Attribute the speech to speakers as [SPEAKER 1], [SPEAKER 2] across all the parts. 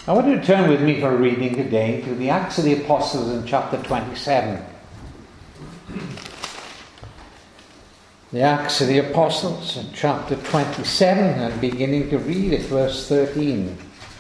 [SPEAKER 1] I want you to turn with me for a reading today to the Acts of the Apostles in chapter 27. The Acts of the Apostles in chapter 27, and beginning to read at verse 13.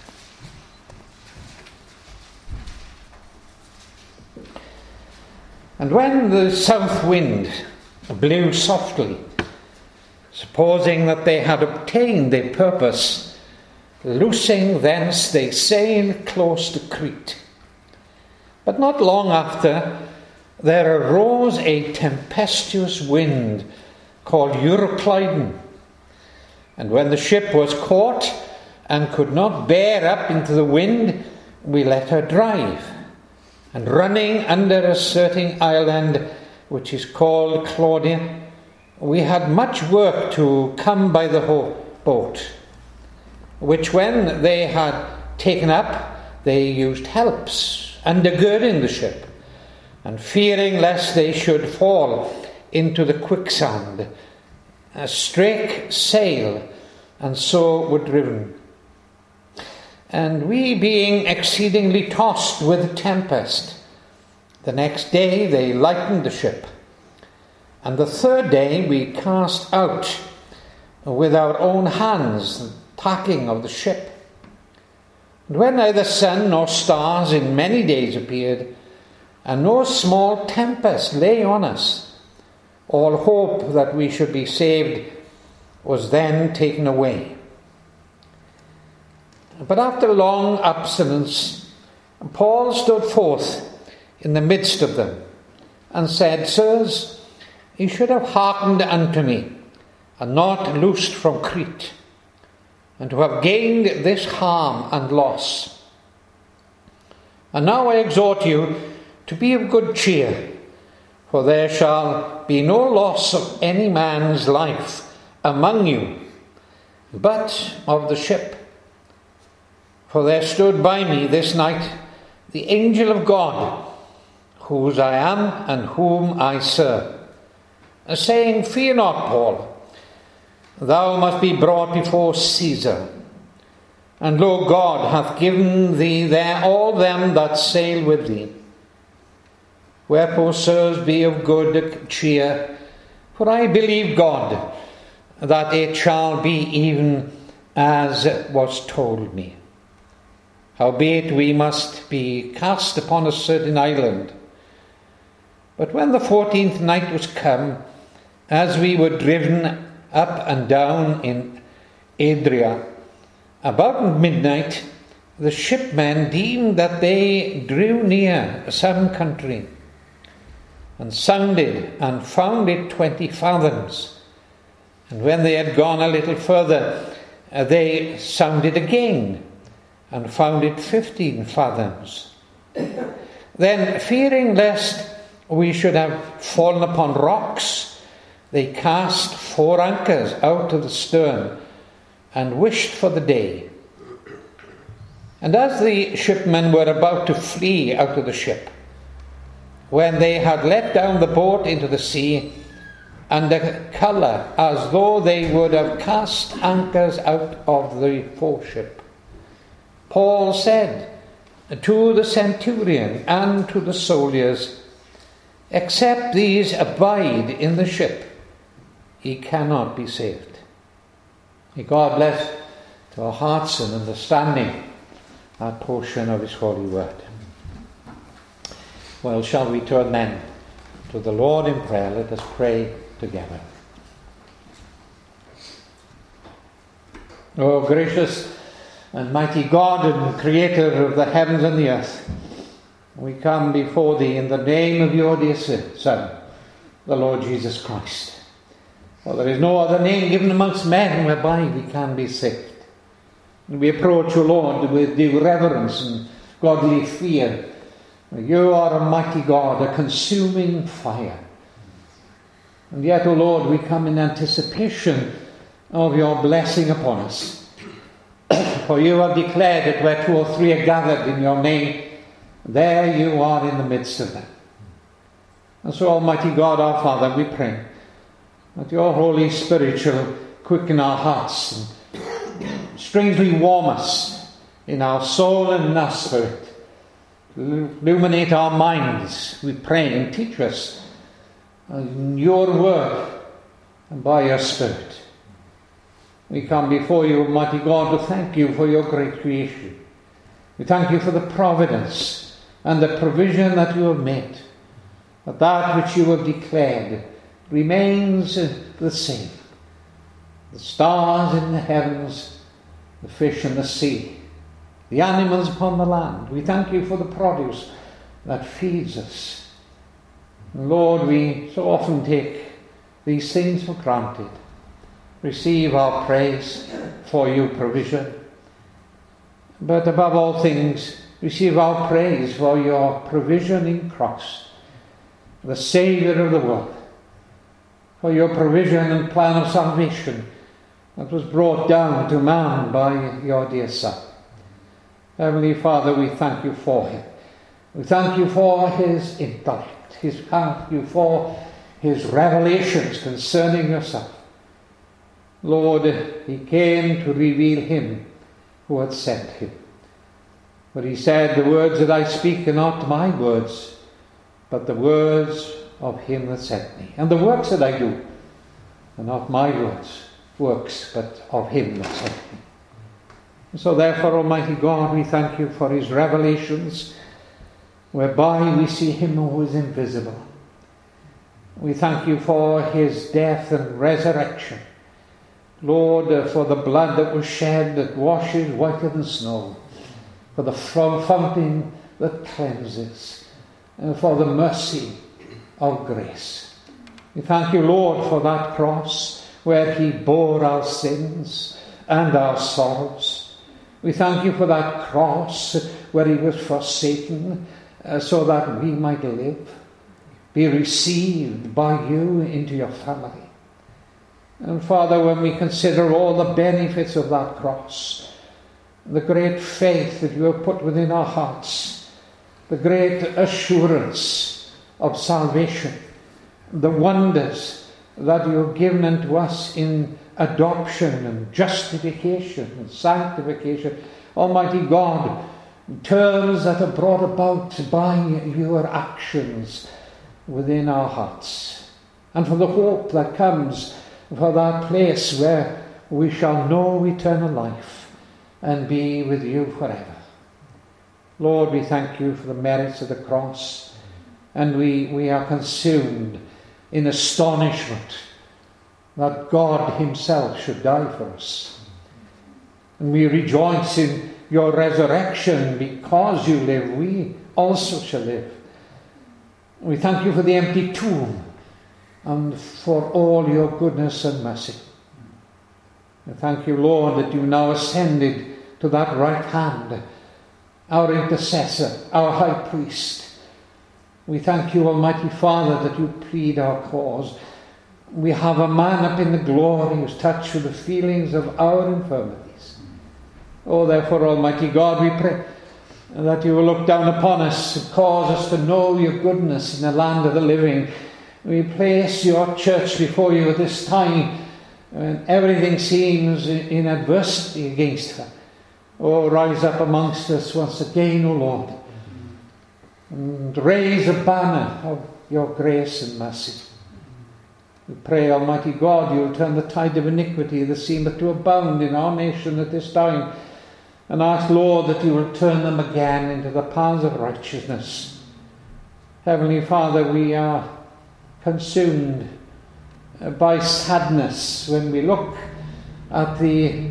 [SPEAKER 1] And when the south wind blew softly, supposing that they had obtained their purpose, loosing thence they sailed close to Crete. But not long after, there arose a tempestuous wind called Euroclydon. And when the ship was caught and could not bear up into the wind, we let her drive. And running under a certain island, which is called Claudia, we had much work to come by the boat, which when they had taken up, they used helps, undergirding the ship, and fearing lest they should fall into the quicksand, strake sail, and so were driven. And we being exceedingly tossed with a tempest, the next day they lightened the ship, and the third day we cast out with our own hands the tacking of the ship. And when neither sun nor stars in many days appeared, and no small tempest lay on us, all hope that we should be saved was then taken away. But after long abstinence, Paul stood forth in the midst of them, and said, Sirs, ye should have hearkened unto me, and not loosed from Crete, and to have gained this harm and loss. And now I exhort you to be of good cheer, for there shall be no loss of any man's life among you, but of the ship. For there stood by me this night the angel of God, whose I am and whom I serve, saying, Fear not, Paul, thou must be brought before Caesar. And lo, God hath given thee there all them that sail with thee. Wherefore, sirs, be of good cheer, for I believe God, that it shall be even as was told me. Howbeit we must be cast upon a certain island. But when the 14th night was come, as we were driven up and down in Adria, about midnight, the shipmen deemed that they drew near some country, and sounded, and found it 20 fathoms. And when they had gone a little further, they sounded again, and found it 15 fathoms. Then, fearing lest we should have fallen upon rocks, they cast 4 anchors out of the stern, and wished for the day. And as the shipmen were about to flee out of the ship, when they had let down the boat into the sea, under colour as though they would have cast anchors out of the foreship, Paul said to the centurion and to the soldiers, Except these abide in the ship, he cannot be saved. May God bless to our hearts and understanding that portion of his holy word. Well, shall we turn then to the Lord in prayer? Let us pray together. O gracious and mighty God and creator of the heavens and the earth, we come before thee in the name of your dear Son, the Lord Jesus Christ. For there is no other name given amongst men whereby we can be saved. And we approach, O Lord, with due reverence and godly fear. You are a mighty God, a consuming fire. And yet, O Lord, we come in anticipation of your blessing upon us. For you have declared that where 2 or 3 are gathered in your name, there you are in the midst of them. And so, Almighty God, our Father, we pray that your Holy Spirit shall quicken our hearts and strangely warm us in our soul and in our spirit. Illuminate our minds, we pray, and teach us in your word and by your Spirit. We come before you, Almighty God, to thank you for your great creation. We thank you for the providence and the provision that you have made, that which you have declared remains the same. The stars in the heavens, the fish in the sea, the animals upon the land. We thank you for the produce that feeds us. And Lord, we so often take these things for granted. Receive our praise for your provision. But above all things, receive our praise for your provision in Christ, the Saviour of the world, for your provision and plan of salvation that was brought down to man by your dear Son. Heavenly Father, we thank you for him. We thank you for his intellect. We thank you for his revelations concerning yourself. Lord, he came to reveal him who had sent him. But he said, the words that I speak are not my words, but the words of him that sent me. And the works that I do are not my works, but of him that sent me. And so therefore, Almighty God, we thank you for his revelations, whereby we see him who is invisible. We thank you for his death and resurrection. Lord, for the blood that was shed that washes whiter than snow, for the fountain that cleanses, and for the mercy of grace. We thank you, Lord, for that cross where he bore our sins and our sorrows. We thank you for that cross where he was forsaken so that we might live, be received by you into your family. And Father, when we consider all the benefits of that cross, the great faith that you have put within our hearts, the great assurance of salvation, the wonders that you have given unto us in adoption and justification and sanctification, Almighty God, terms that are brought about by your actions within our hearts, and for the hope that comes for that place where we shall know eternal life and be with you forever. Lord, we thank you for the merits of the cross, and we are consumed in astonishment that God himself should die for us. And we rejoice in your resurrection. Because you live, we also shall live. We thank you for the empty tomb and for all your goodness and mercy. We thank you, Lord, that you now ascended to that right hand, our intercessor, our high priest. We thank you, Almighty Father, that you plead our cause. We have a man up in the glory who's touched with the feelings of our infirmities. Oh, therefore, Almighty God, we pray that you will look down upon us and cause us to know your goodness in the land of the living. We place your church before you at this time when everything seems in adversity against her. Oh, rise up amongst us once again, O Lord, and raise a banner of your grace and mercy. We pray, Almighty God, you will turn the tide of iniquity that seemeth to abound in our nation at this time, and ask, Lord, that you will turn them again into the paths of righteousness. Heavenly Father, we are consumed by sadness when we look at the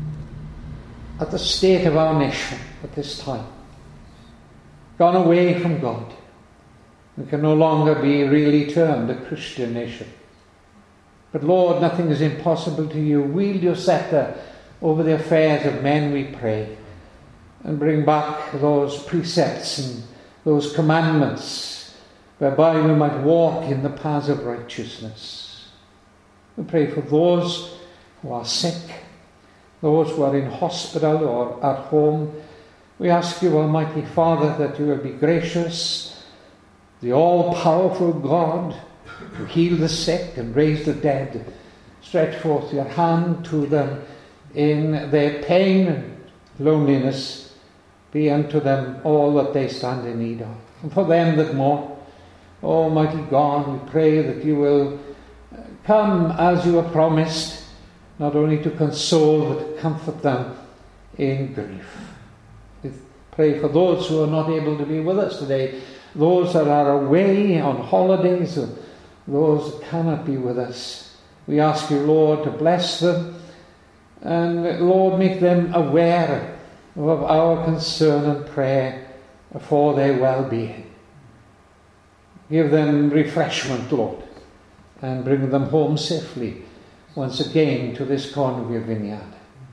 [SPEAKER 1] state of our nation at this time. Gone away from God. We can no longer be really termed a Christian nation. But Lord, nothing is impossible to you. Wield your scepter over the affairs of men, we pray, and bring back those precepts and those commandments whereby we might walk in the paths of righteousness. We pray for those who are sick, those who are in hospital or at home. We ask you, Almighty Father, that you will be gracious, the all-powerful God, who heal the sick and raise the dead. Stretch forth your hand to them in their pain and loneliness, be unto them all that they stand in need of. And for them that mourn, Almighty God, we pray that you will come as you have promised, not only to console but to comfort them in grief. We pray for those who are not able to be with us today, those that are away on holidays, or those that cannot be with us. We ask you, Lord, to bless them, and Lord, make them aware of our concern and prayer for their well-being. Give them refreshment, Lord, and bring them home safely once again to this corner of your vineyard.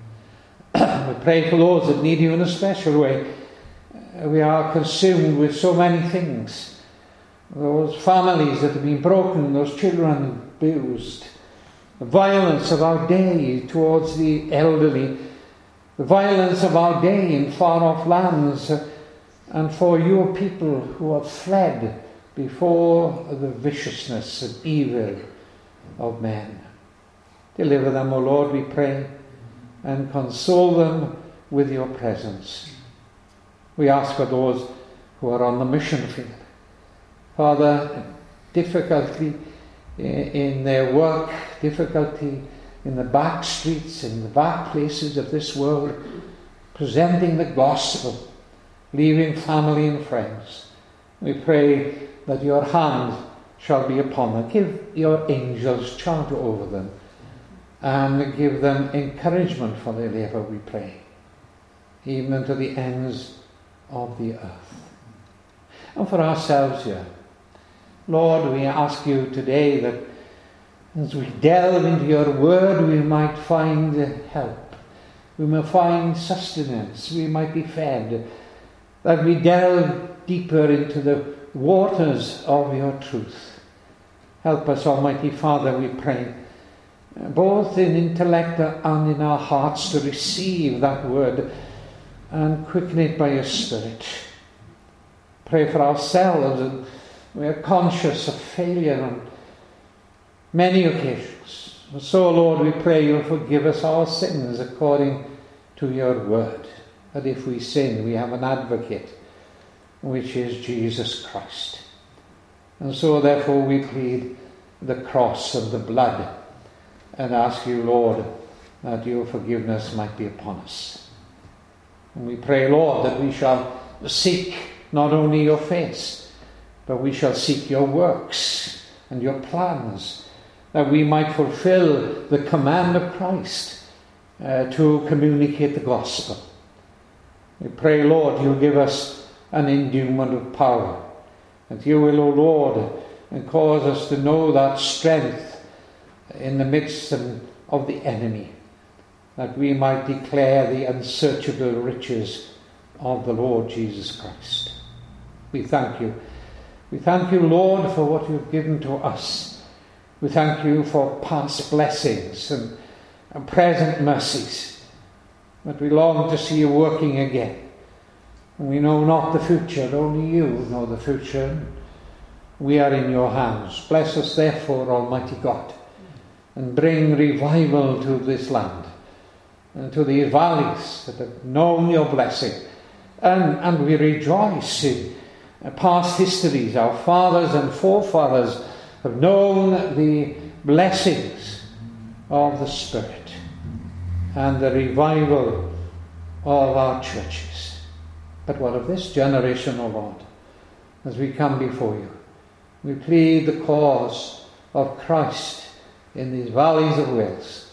[SPEAKER 1] We pray for those that need you in a special way. We are consumed with so many things. Those families that have been broken, those children abused, the violence of our day towards the elderly, the violence of our day in far-off lands, and for your people who have fled before the viciousness and evil of men. Deliver them, O Lord, we pray, and console them with your presence. We ask for those who are on the mission field. Father, difficulty in their work, difficulty in the back streets, in the back places of this world, presenting the gospel, leaving family and friends. We pray that your hand shall be upon them. Give your angels charge over them, and give them encouragement for their labour, we pray, even unto the ends of the earth. And for ourselves here, Lord, we ask you today that as we delve into your word, we might find help, we may find sustenance, we might be fed, that we delve deeper into the waters of your truth. Help us, Almighty Father, we pray, both in intellect and in our hearts, to receive that word and quicken it by your Spirit. Pray for ourselves, and we are conscious of failure on many occasions. So, Lord, we pray you'll forgive us our sins according to your word. That if we sin, we have an advocate, which is Jesus Christ. And so, therefore, we plead the cross and the blood, and ask you, Lord, that your forgiveness might be upon us. And we pray, Lord, that we shall seek not only your face, but we shall seek your works and your plans, that we might fulfill the command of Christ to communicate the gospel. We pray, Lord, you'll give us an endowment of power, that you will, O Lord, and cause us to know that strength in the midst of the enemy, that we might declare the unsearchable riches of the Lord Jesus Christ. We thank you. We thank you, Lord, for what you've given to us. We thank you for past blessings and present mercies, but we long to see you working again. And we know not the future, only you know the future. We are in your hands. Bless us, therefore, Almighty God, and bring revival to this land and to the valleys that have known your blessing. And we rejoice in past histories. Our fathers and forefathers have known the blessings of the Spirit and the revival of our churches. But what of this generation, O Lord, as we come before you? We plead the cause of Christ in these valleys of Wales,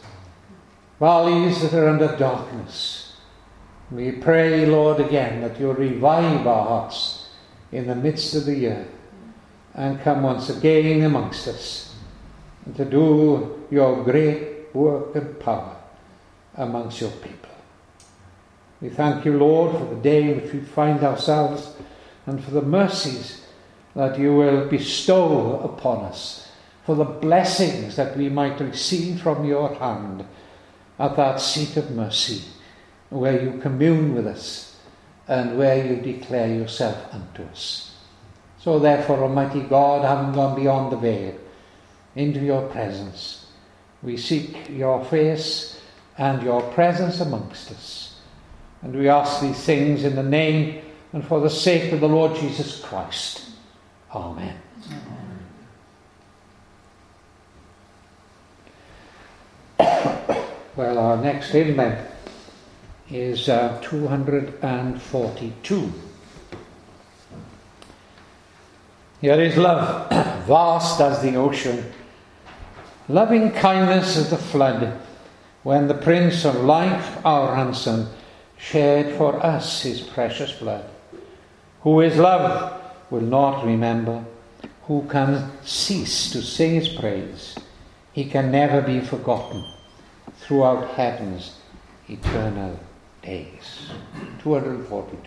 [SPEAKER 1] valleys that are under darkness. We pray, Lord, again that you'll revive our hearts in the midst of the year and come once again amongst us and to do your great work and power amongst your people. We thank you, Lord, for the day in which we find ourselves and for the mercies that you will bestow upon us, for the blessings that we might receive from your hand at that seat of mercy, where you commune with us and where you declare yourself unto us. So therefore, Almighty God, having gone beyond the veil into your presence, we seek your face and your presence amongst us. And we ask these things in the name and for the sake of the Lord Jesus Christ. Amen. Well, our next hymn then is 242. Here is love, vast as the ocean, loving kindness as the flood, when the Prince of Life, our ransom, shed for us his precious blood. Who is love will not remember, who can cease to sing his praise. He can never be forgotten throughout heaven's eternal days. 242.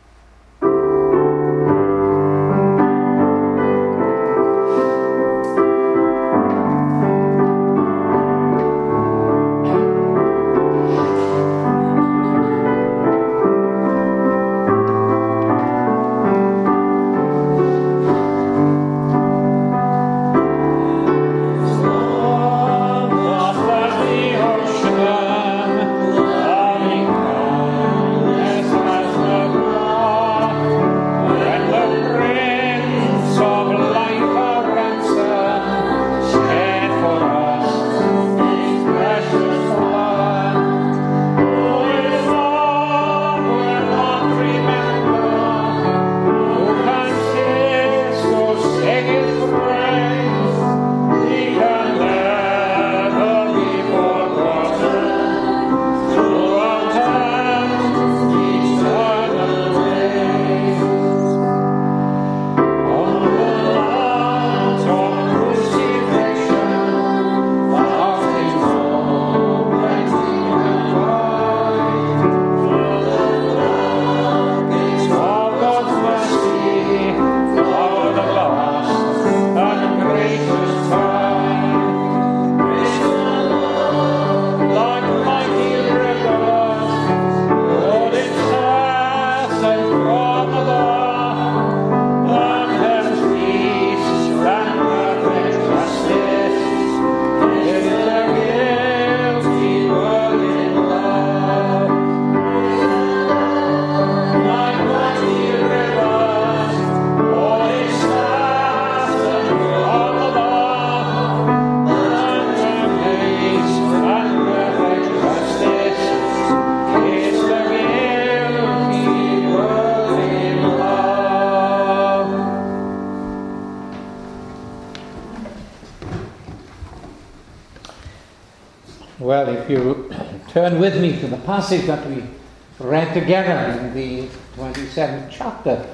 [SPEAKER 1] Well, if you turn with me to the passage that we read together in the 27th chapter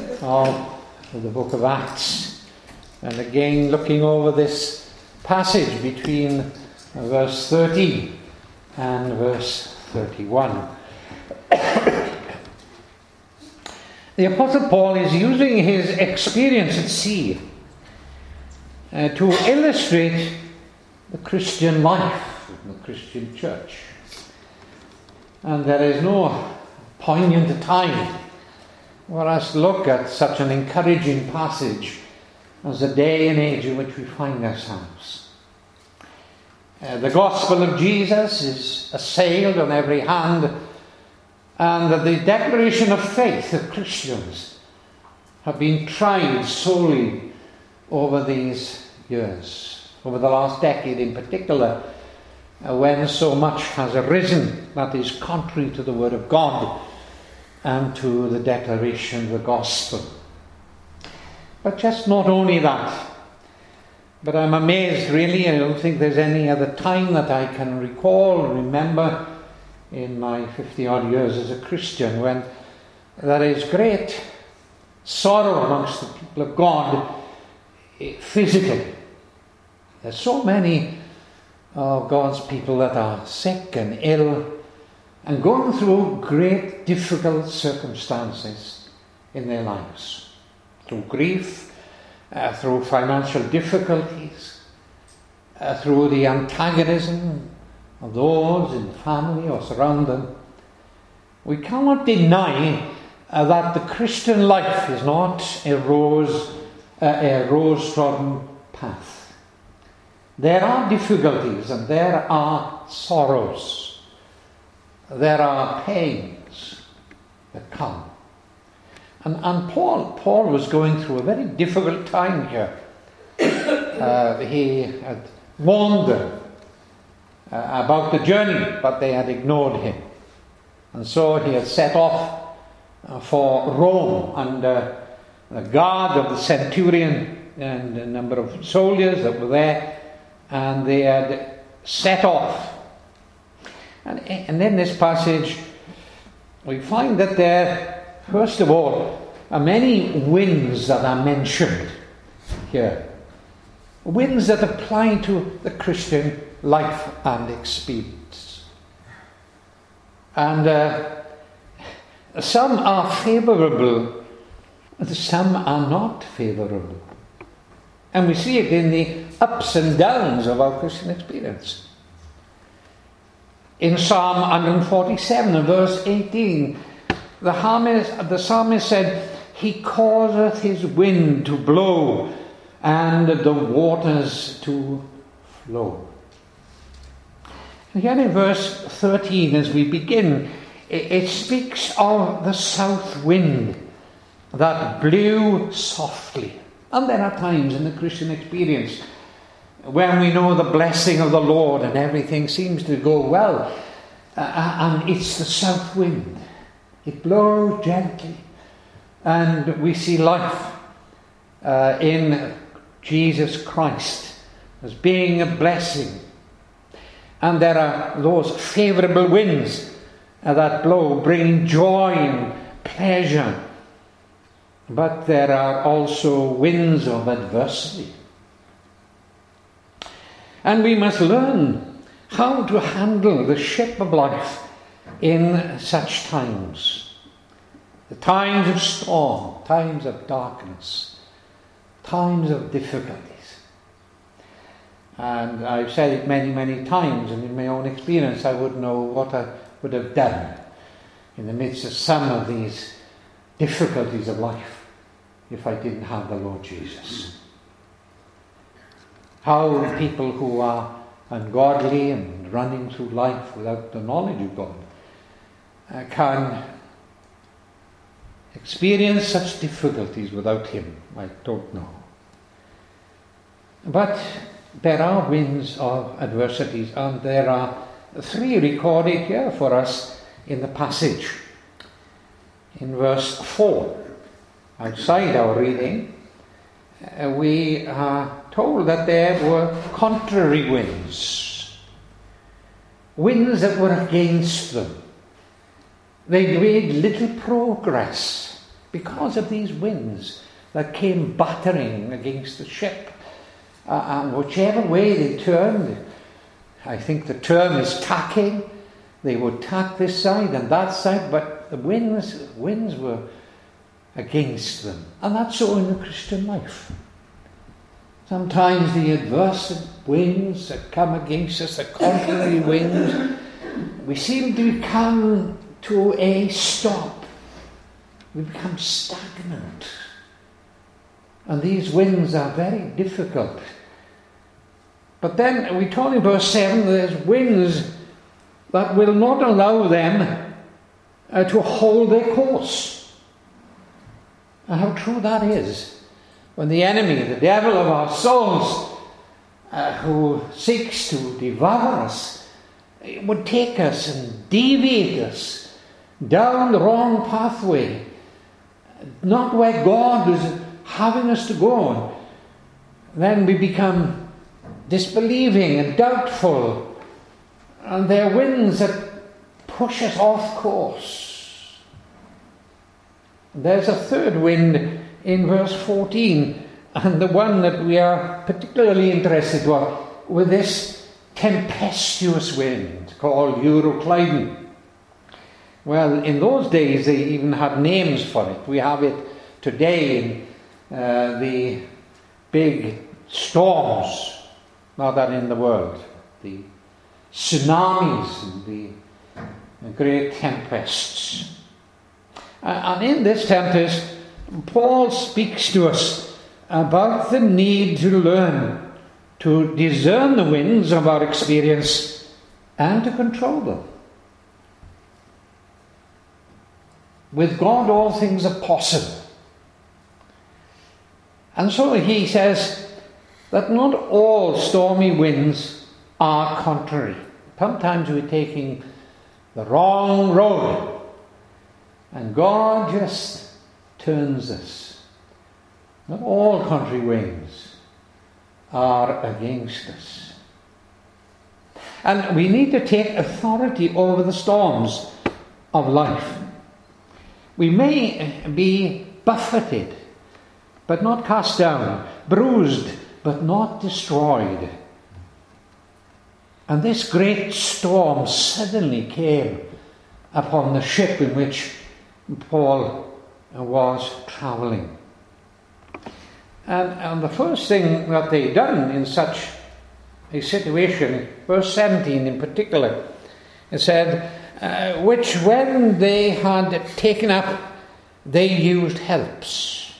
[SPEAKER 1] of the book of Acts, and again looking over this passage between verse 30 and verse 31. The Apostle Paul is using his experience at sea to illustrate the Christian life, the Christian church. And there is no poignant time for us to look at such an encouraging passage as the day and age in which we find ourselves. The gospel of Jesus is assailed on every hand, and the declaration of faith of Christians have been tried sorely over these years, over the last decade in particular, when so much has arisen that is contrary to the Word of God and to the declaration of the gospel. But just not only that, but I'm amazed really. I don't think there's any other time that I can recall or remember in my 50-odd years as a Christian when there is great sorrow amongst the people of God physically. There's so many of God's people that are sick and ill and going through great difficult circumstances in their lives, through grief, through financial difficulties, through the antagonism of those in the family or surround them. We cannot deny that the Christian life is not a rose-trodden path. There are difficulties and there are sorrows. There are pains. that come. And Paul was going through a very difficult time here. He had warned them about the journey, but they had ignored him. And so he had set off for Rome under the guard of the centurion and a number of soldiers that were there, and they had set off. And in this passage, we find that there, first of all, are many winds that are mentioned here. Winds that apply to the Christian life and experience. And some are favourable, some are not favourable. And we see it in the ups and downs of our Christian experience. In Psalm 147 and verse 18, the psalmist said, "He causeth his wind to blow and the waters to flow." And here in verse 13, as we begin, it speaks of the south wind that blew softly. And there are times in the Christian experience when we know the blessing of the Lord and everything seems to go well, and it's the south wind. It blows gently, and we see life in Jesus Christ as being a blessing. And there are those favourable winds that blow, bringing joy and pleasure. But there are also winds of adversity. And we must learn how to handle the ship of life in such times. The times of storm, times of darkness, times of difficulties. And I've said it many, many times, and in my own experience I wouldn't know what I would have done in the midst of some of these difficulties of life if I didn't have the Lord Jesus. How people who are ungodly and running through life without the knowledge of God can experience such difficulties without Him, I don't know. But there are winds of adversities, and there are 3 recorded here for us in the passage. In verse 4, outside our reading, we are told that there were contrary winds. Winds that were against them. They made little progress because of these winds that came battering against the ship. And whichever way they turned, I think the term is tacking, they would tack this side and that side, but the winds were against them. And that's so in the Christian life. Sometimes the adverse winds that come against us, the contrary winds, we seem to come to a stop. We become stagnant. And these winds are very difficult. But then we told in verse 7 there's winds that will not allow them to hold their course. And how true that is. When the enemy, the devil of our souls, who seeks to devour us, would take us and deviate us down the wrong pathway, not where God is having us to go, then we become disbelieving and doubtful, and there are winds that push us off course. There's a third wind in verse 14, and the one that we are particularly interested with this tempestuous wind called Euroclydon. Well, in those days they even had names for it. We have it today in the big storms, not that in the world, the tsunamis and the great tempests. And in this tempest, Paul speaks to us about the need to learn to discern the winds of our experience and to control them. With God all things are possible. And so he says that not all stormy winds are contrary. Sometimes we're taking the wrong road, and God just turns us. Not all contrary winds are against us. And we need to take authority over the storms of life. We may be buffeted, but not cast down, bruised, but not destroyed. And this great storm suddenly came upon the ship in which Paul was travelling. And the first thing that they done in such a situation, verse 17 in particular, it said, which when they had taken up, they used helps.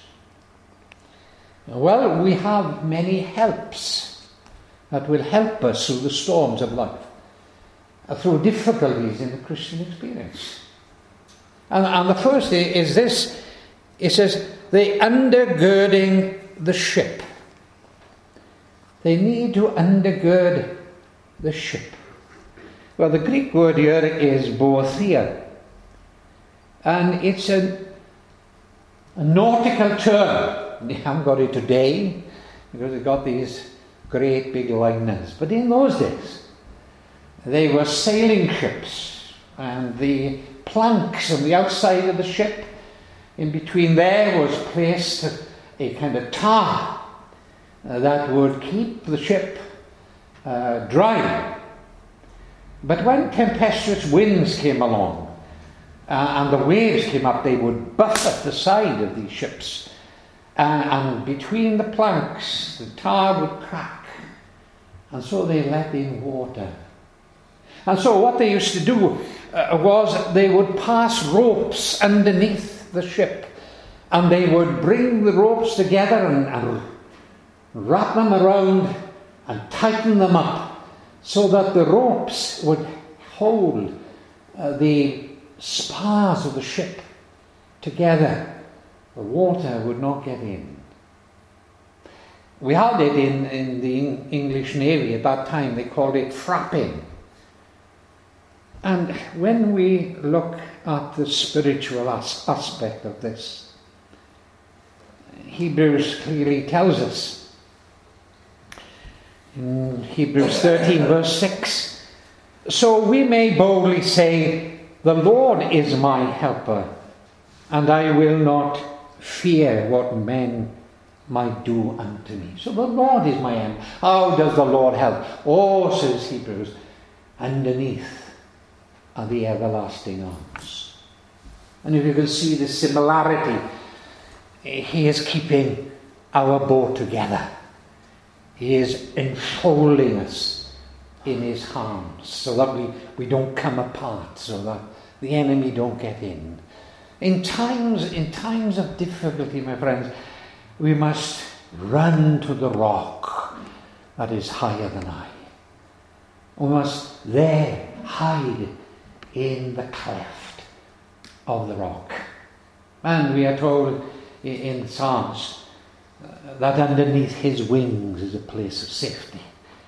[SPEAKER 1] Well, we have many helps that will help us through the storms of life, through difficulties in the Christian experience. And the first is this. It says, they undergirding the ship. They need to undergird the ship. Well, the Greek word here is boethia, and it's a nautical term. They haven't got it today because they've got these great big liners. But in those days, they were sailing ships, and the planks on the outside of the ship, in between there was placed a kind of tar that would keep the ship dry. But when tempestuous winds came along and the waves came up, they would buffet the side of these ships. And between the planks, the tar would crack. And so they let in water. And so what they used to do was they would pass ropes underneath the ship. And they would bring the ropes together and wrap them around and tighten them up, so that the ropes would hold the spars of the ship together. The water would not get in. We had it in the English Navy at that time. They called it frapping. And when we look at the spiritual aspect of this, Hebrews clearly tells us, in Hebrews 13 verse 6, so we may boldly say, the Lord is my helper, and I will not fear what men might do unto me. So the Lord is my help. How does the Lord help? Oh, says Hebrews, underneath are the everlasting arms. And if you can see the similarity, he is keeping our boat together. He is enfolding us in his arms so that we don't come apart, so that the enemy don't get in. In times of difficulty, my friends, we must run to the rock that is higher than I. We must there hide in the cleft of the rock. And we are told in Psalms that underneath his wings is a place of safety.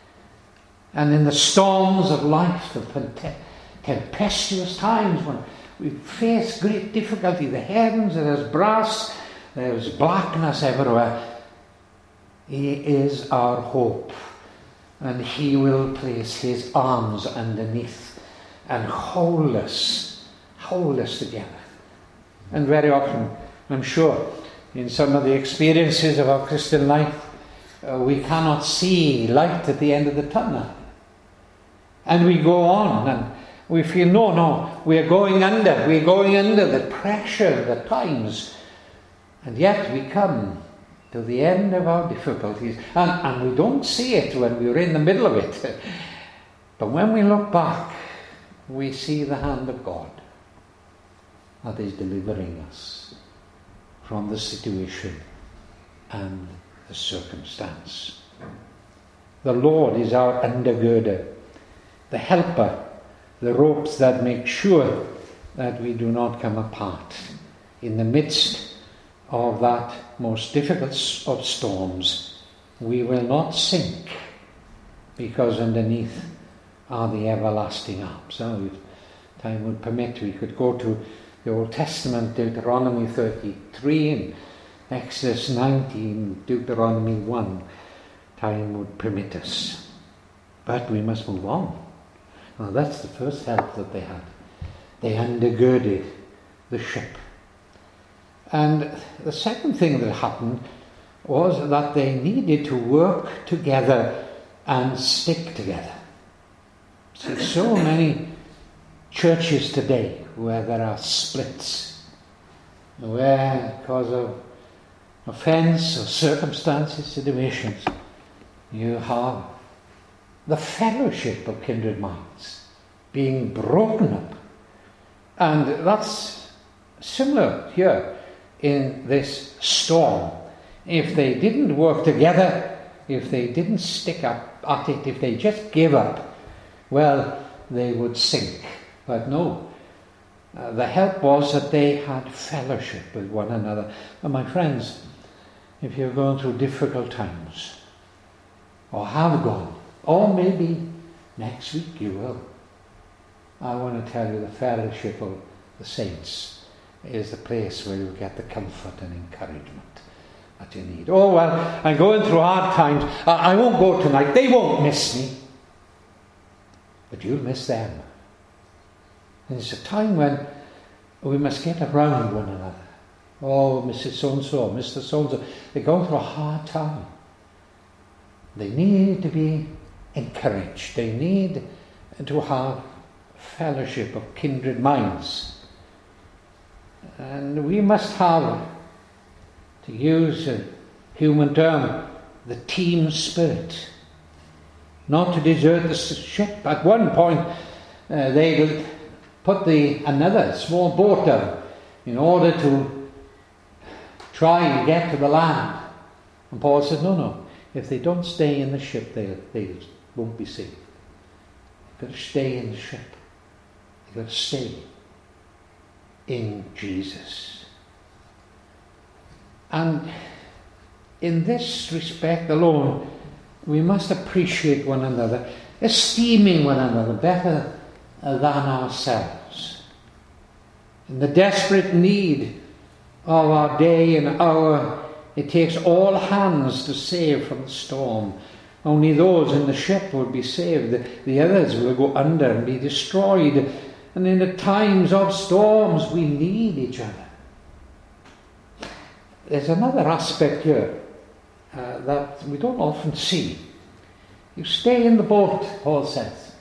[SPEAKER 1] And in the storms of life, the tempestuous times when we face great difficulty, the heavens are as brass, there's blackness everywhere, he is our hope. And he will place his arms underneath and hold us together. And very often, I'm sure, in some of the experiences of our Christian life, we cannot see light at the end of the tunnel. And we go on and we feel, no, we're going under the pressure, the times. And yet we come to the end of our difficulties. And we don't see it when we're in the middle of it. But when we look back, we see the hand of God that is delivering us from the situation and the circumstance. The Lord is our undergirder, the helper, the ropes that make sure that we do not come apart. in the midst of that most difficult of storms, we will not sink, because underneath are the everlasting arms. Now, if time would permit, we could go to the Old Testament, Deuteronomy 33 and Exodus 19, Deuteronomy 1. Time would permit us. But we must move on. Now, that's the first help that they had. They undergirded the ship. And the second thing that happened was that they needed to work together and stick together. See, so many churches today where there are splits, where because of offence or circumstances, situations, you have the fellowship of kindred minds being broken up. And that's similar here in this storm. If they didn't work together, if they didn't stick up at it, if they just gave up, well, they would sink. But no, the help was that they had fellowship with one another. And my friends, if you're going through difficult times, or have gone, or maybe next week you will, I want to tell you the fellowship of the saints is the place where you get the comfort and encouragement that you need. Oh, well, I'm going through hard times. I won't go tonight. They won't miss me. But you'll miss them. And it's a time when we must get around one another. Oh, Mrs. So-and-so, Mr. So-and-so, they're going through a hard time. They need to be encouraged. They need to have fellowship of kindred minds. And we must have, to use a human term, the team spirit. Not to desert the ship. At one point, they put another small boat down in order to try and get to the land. And Paul says, no, if they don't stay in the ship, they won't be saved. They've got to stay in the ship. They've got to stay in Jesus. And in this respect alone, we must appreciate one another, esteeming one another better than ourselves. In the desperate need of our day and hour, it takes all hands to save from the storm. Only those in the ship will be saved. The others will go under and be destroyed. And in the times of storms, we need each other. There's another aspect here that we don't often see. You stay in the boat, Paul says.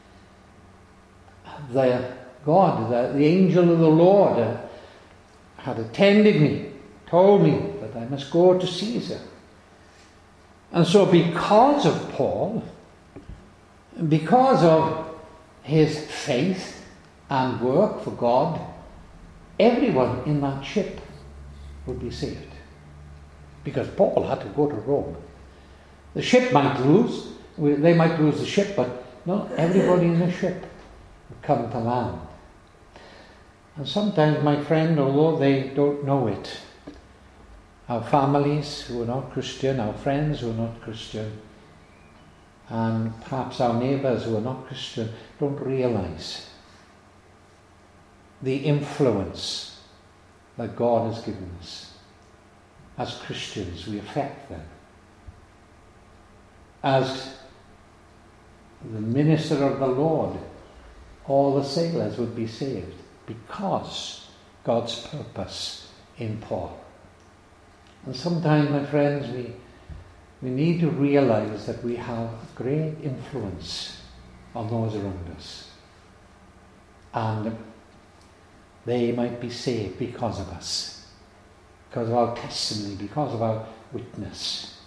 [SPEAKER 1] The angel of the Lord had attended me, told me that I must go to Caesar. And so because of Paul, because of his faith and work for God, everyone in that ship would be saved. Because Paul had to go to Rome. The ship might lose, they might lose the ship, but no, everybody in the ship would come to land. And sometimes, my friend, although they don't know it, our families who are not Christian, our friends who are not Christian, and perhaps our neighbours who are not Christian, don't realise the influence that God has given us. As Christians, we affect them. As the minister of the Lord, all the sailors would be saved because God's purpose in Paul. And sometimes, my friends, we need to realize that we have great influence on those around us. And they might be saved because of us, because of our testimony, because of our witness.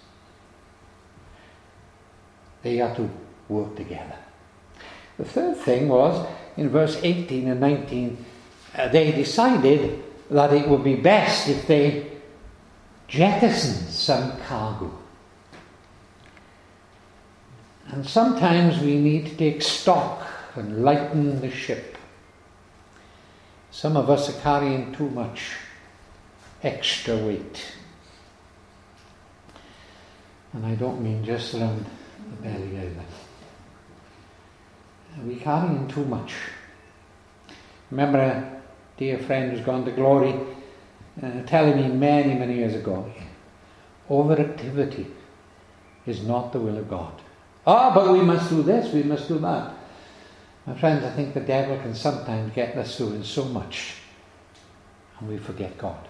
[SPEAKER 1] They have to work together. The third thing was, in verse 18 and 19, they decided that it would be best if they jettisoned some cargo. And sometimes we need to take stock and lighten the ship. Some of us are carrying too much extra weight. And I don't mean just around the belly either. We carry in too much. Remember a dear friend who's gone to glory telling me many, many years ago, overactivity is not the will of God. But we must do this, we must do that. My friends, I think the devil can sometimes get us doing so much and we forget God.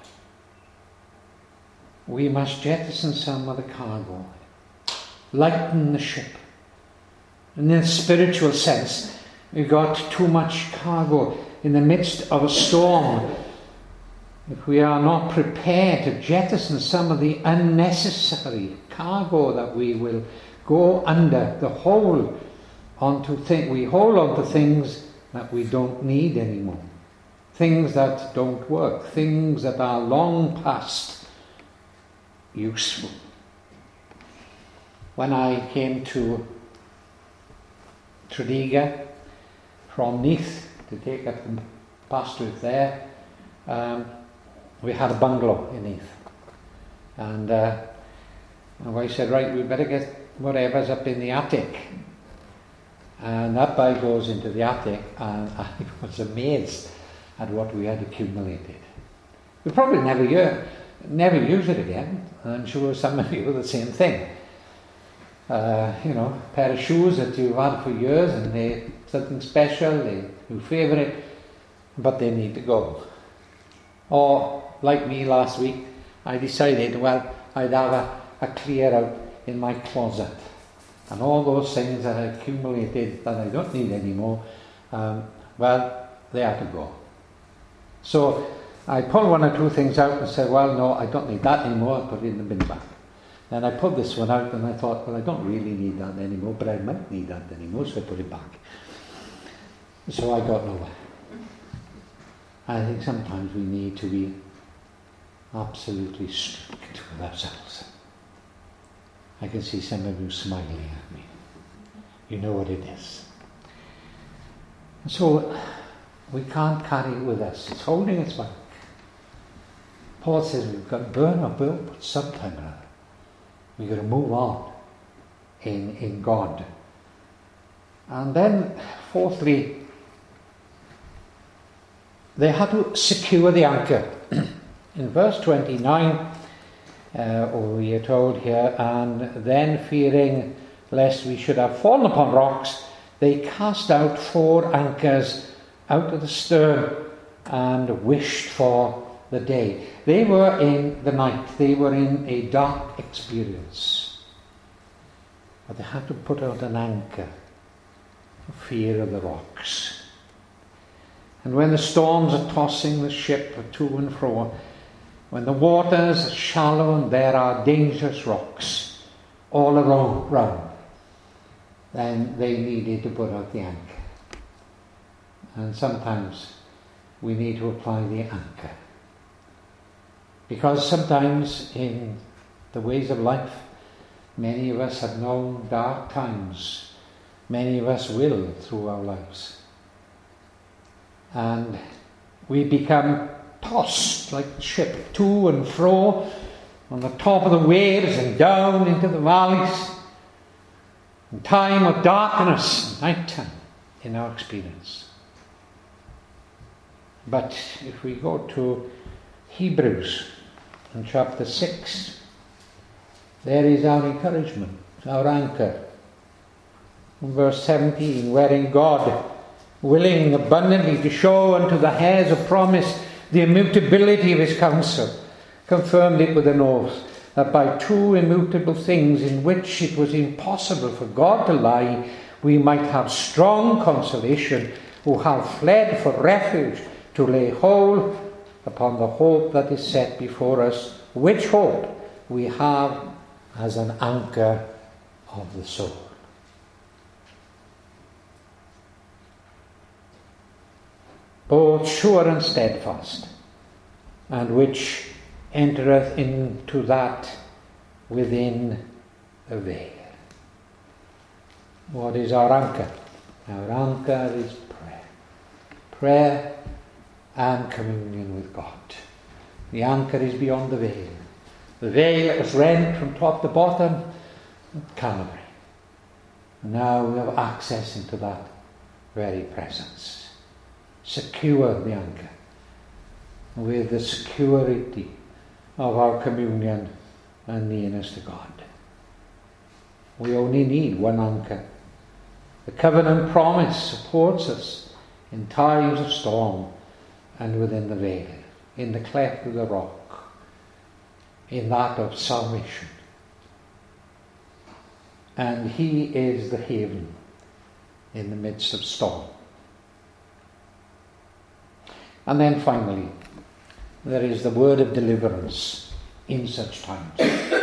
[SPEAKER 1] We must jettison some of the cargo, lighten the ship. In a spiritual sense, we've got too much cargo in the midst of a storm. If we are not prepared to jettison some of the unnecessary cargo that we will go under, we hold on to things that we don't need anymore, things that don't work, things that are long past useful. When I came to Tredegar from Neath to take up the pastorate there, we had a bungalow in Neath, and my wife said, right, we better get whatever's up in the attic. And up I goes into the attic, and I was amazed at what we had accumulated. We probably never use it again. I'm sure some of you do the same thing. A pair of shoes that you've had for years, and they're something special, they're your favourite, but they need to go. Or, like me last week, I decided, I'd have a clear out in my closet. And all those things that I accumulated that I don't need anymore, they have to go. So I pulled one or two things out and said, no, I don't need that anymore, I put it in the bin bag. Then I pulled this one out and I thought, I don't really need that anymore, but I might need that anymore, so I put it back. So I got nowhere. I think sometimes we need to be absolutely strict with ourselves. I can see some of you smiling at me. You know what it is. So we can't carry it with us. It's holding us back. Paul says we've got to burn our boat sometime or other. We've got to move on in God. And then, fourthly, they had to secure the anchor. In verse 29, we are told here, and then fearing lest we should have fallen upon rocks, they cast out 4 anchors out of the stern and wished for the day. They were in the night. They were in a dark experience. But they had to put out an anchor for fear of the rocks. And when the storms are tossing the ship to and fro, when the waters are shallow and there are dangerous rocks all around, then they needed to put out the anchor. And sometimes we need to apply the anchor. Because sometimes in the ways of life, many of us have known dark times. Many of us will through our lives. And we become tossed like the ship to and fro on the top of the waves and down into the valleys in time of darkness, night time in our experience. But if we go to Hebrews in chapter 6, there is our encouragement, our anchor. In verse 17, wherein God, willing abundantly to show unto the heirs of promise the immutability of his counsel, confirmed it with an oath, that by 2 immutable things in which it was impossible for God to lie, we might have strong consolation, who have fled for refuge, to lay hold upon the hope that is set before us, which hope we have as an anchor of the soul. Both sure and steadfast, and which entereth into that within the veil. What is our anchor? Our anchor is prayer. Prayer and communion with God. The anchor is beyond the veil. The veil is rent from top to bottom at Calvary. And now we have access into that very presence. Secure the anchor with the security of our communion and nearness to God. We only need one anchor. The covenant promise supports us in times of storm and within the veil, in the cleft of the rock, in that of salvation. And he is the haven in the midst of storm. And then finally, there is the word of deliverance in such times.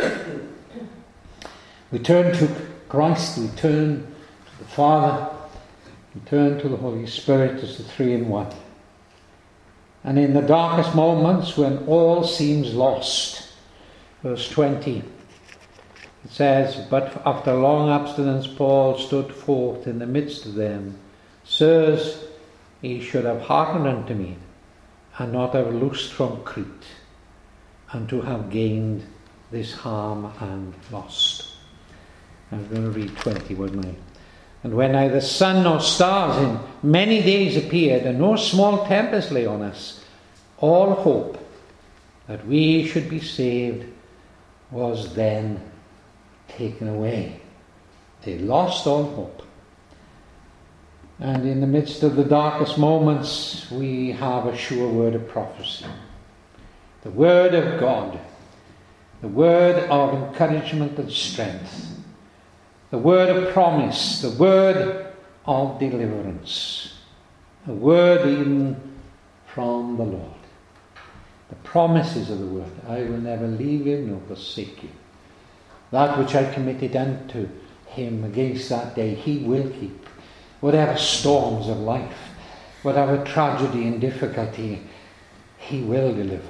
[SPEAKER 1] We turn to Christ, we turn to the Father, we turn to the Holy Spirit as the three in one. And in the darkest moments when all seems lost, verse 20, it says, "But after long abstinence Paul stood forth in the midst of them. Sirs, ye should have hearkened unto me, and not have loosed from Crete, and to have gained this harm and lost." I'm going to read 20, wouldn't I? "And when neither sun nor stars in many days appeared, and no small tempest lay on us, all hope that we should be saved was then taken away." They lost all hope. And in the midst of the darkest moments, we have a sure word of prophecy. The word of God. The word of encouragement and strength. The word of promise. The word of deliverance. A word even from the Lord. The promises of the word. "I will never leave you nor forsake you. That which I committed unto him against that day, he will keep." Whatever storms of life, whatever tragedy and difficulty, he will deliver.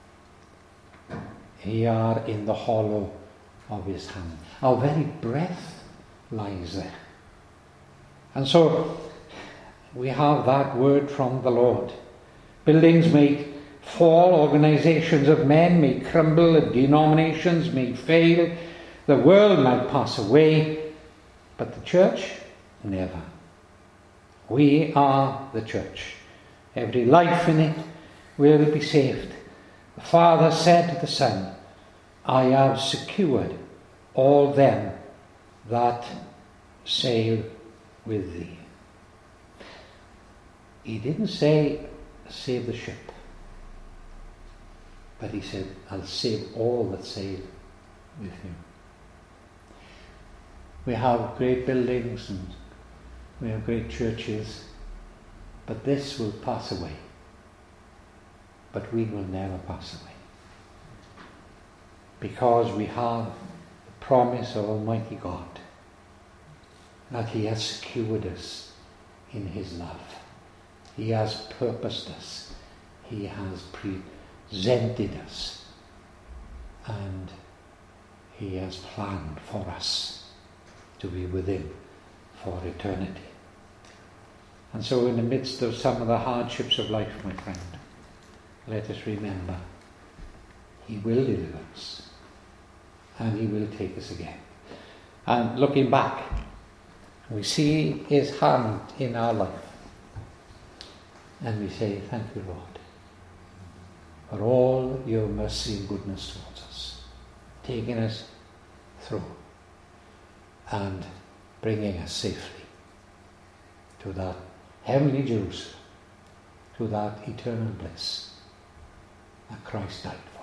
[SPEAKER 1] Ye are in the hollow of his hand. Our very breath lies there. And so we have that word from the Lord. Buildings may fall, organizations of men may crumble, denominations may fail, the world might pass away, but the church, never. We are the church. Every life in it will be saved. The Father said to the Son, "I have secured all them that sail with thee." He didn't say, "Save the ship," but he said, "I'll save all that sail with you." We have great buildings and we have great churches, but this will pass away. But we will never pass away. Because we have the promise of Almighty God that he has secured us in his love. He has purposed us. He has presented us. And he has planned for us to be with him for eternity. And so in the midst of some of the hardships of life, my friend, let us remember he will deliver us and he will take us again. And looking back, we see his hand in our life and we say, "Thank you, Lord, for all your mercy and goodness towards us, taking us through and bringing us safely to that heavenly Jerusalem, to that eternal bliss that Christ died for."